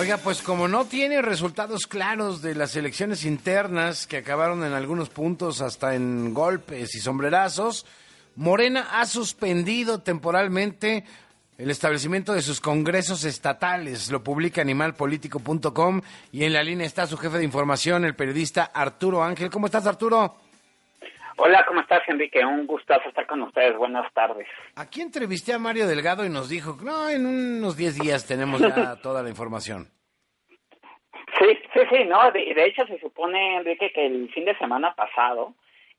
Oiga, pues como no tiene resultados claros de las elecciones internas que acabaron en algunos puntos hasta en golpes y sombrerazos, Morena ha suspendido temporalmente el establecimiento de sus congresos estatales. Lo publica animalpolitico.com y en la línea está su jefe de información, el periodista Arturo Ángel. ¿Cómo estás, Arturo? Hola, ¿cómo estás, Enrique? Un gustazo estar con ustedes. Buenas tardes. Aquí entrevisté a Mario Delgado y nos dijo, no, en unos 10 días tenemos ya toda la información. Sí, no, de hecho se supone, Enrique, que el fin de semana pasado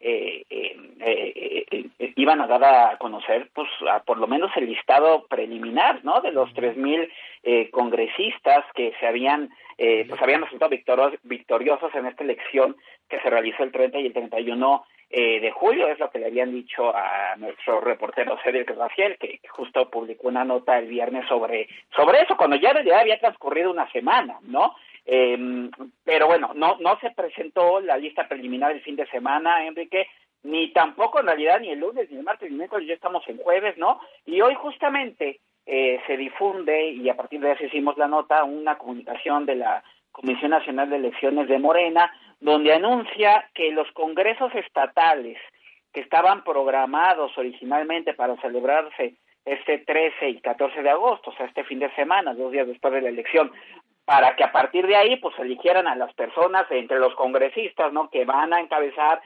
iban a dar a conocer, pues, por lo menos el listado preliminar, ¿no?, de los 3,000 congresistas que se habían resultado victoriosos en esta elección que se realizó el 30 y el 31 de julio. Es lo que le habían dicho a nuestro reportero Cedric Rafael, que justo publicó una nota el viernes sobre eso, cuando ya había transcurrido una semana, ¿no? Pero bueno, no se presentó la lista preliminar el fin de semana, Enrique, ni tampoco en realidad ni el lunes, ni el martes, ni el miércoles. Ya estamos en jueves, ¿no? Y hoy justamente se difunde, y a partir de eso hicimos la nota, una comunicación de la Comisión Nacional de Elecciones de Morena, donde anuncia que los congresos estatales que estaban programados originalmente para celebrarse este 13 y 14 de agosto, o sea, este fin de semana, 2 días después de la elección, para que a partir de ahí pues eligieran a las personas entre los congresistas, ¿no?, que van a encabezar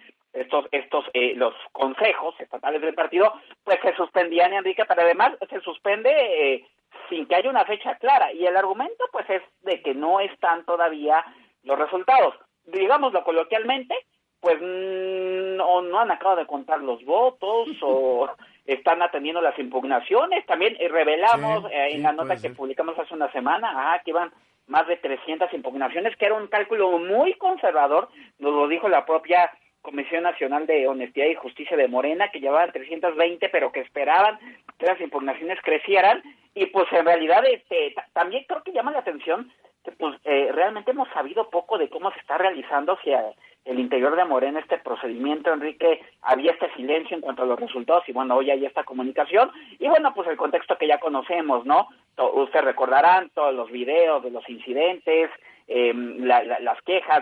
los consejos estatales del partido, pues se suspendían, Enrique, pero además se suspende sin que haya una fecha clara, y el argumento pues es de que no están todavía los resultados. Digámoslo coloquialmente, pues no han acabado de contar los votos o están atendiendo las impugnaciones. También revelamos en la nota que publicamos hace una semana que iban más de 300 impugnaciones, que era un cálculo muy conservador, nos lo dijo la propia Comisión Nacional de Honestidad y Justicia de Morena, que llevaban 320, pero que esperaban que las impugnaciones crecieran. Y pues en realidad también creo que llama la atención que pues realmente hemos sabido poco de cómo se está realizando hacia el interior de Morena este procedimiento, Enrique. Había este silencio en cuanto a los resultados y bueno, hoy hay esta comunicación y bueno, pues el contexto que ya conocemos, ¿no? Ustedes recordarán todos los videos de los incidentes, las quejas,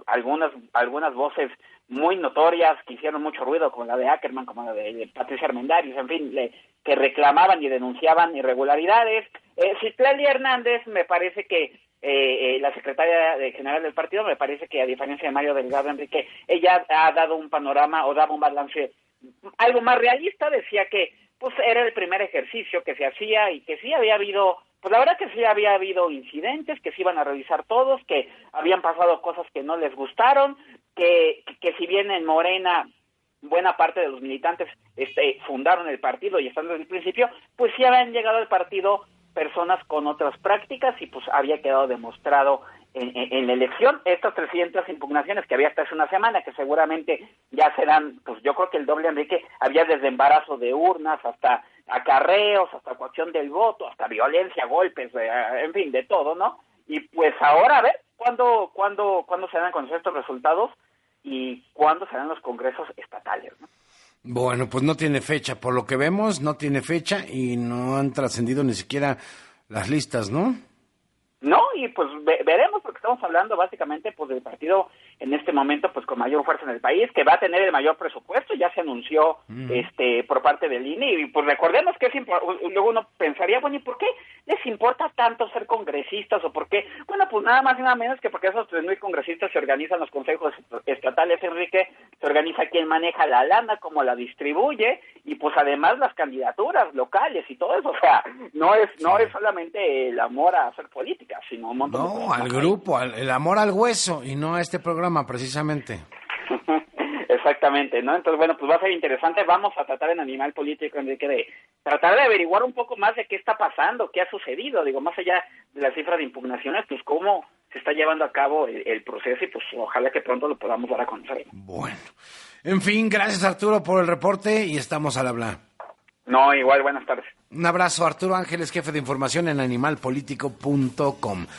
algunas voces muy notorias que hicieron mucho ruido, como la de Ackerman, como la de Patricia Armendariz, en fin, que reclamaban y denunciaban irregularidades. Citlali Hernández, me parece que la secretaria general del partido, me parece que a diferencia de Mario Delgado, Enrique, ella ha dado un panorama o daba un balance algo más realista. Decía que pues era el primer ejercicio que se hacía y que sí había habido, pues la verdad que sí había habido incidentes, que se iban a revisar todos, que habían pasado cosas que no les gustaron, que si bien en Morena buena parte de los militantes fundaron el partido y están desde el principio, pues sí habían llegado al partido personas con otras prácticas y pues había quedado demostrado en la elección. Estas 300 impugnaciones que había hasta hace una semana, que seguramente ya serán, pues yo creo que el doble, Enrique. Había desde embarazo de urnas hasta acarreos, hasta coacción del voto, hasta violencia, golpes, en fin, de todo, ¿no? Y pues ahora a ver cuándo se dan a conocer estos resultados y cuándo se dan los congresos estatales, ¿no? Bueno, pues no tiene fecha, por lo que vemos, no tiene fecha y no han trascendido ni siquiera las listas, ¿no? No, y pues veremos, porque estamos hablando básicamente pues del partido en este momento pues con mayor fuerza en el país, que va a tener el mayor presupuesto. Ya se anunció por parte del INE, y pues recordemos que luego uno pensaría, bueno, ¿y por qué les importa tanto ser congresistas? O por qué, bueno, pues nada más y nada menos que porque esos 3,000 congresistas se organizan los consejos estatales, Enrique, se organiza quién maneja la lana, cómo la distribuye, y pues además las candidaturas locales y todo eso. O sea, no es solamente el amor a hacer política, sino un montón de cosas. No, al grupo, el amor al hueso, y no a este programa precisamente. Exactamente, ¿no? Entonces, bueno, pues va a ser interesante. Vamos a tratar en Animal Político, Enrique, de tratar de averiguar un poco más de qué está pasando, qué ha sucedido, digo, más allá de las cifras de impugnaciones, pues cómo se está llevando a cabo el proceso, y pues ojalá que pronto lo podamos dar a conocer. Bueno, en fin, gracias Arturo por el reporte y estamos al hablar. No, igual, buenas tardes. Un abrazo, Arturo Ángeles, jefe de información en animalpolitico.com.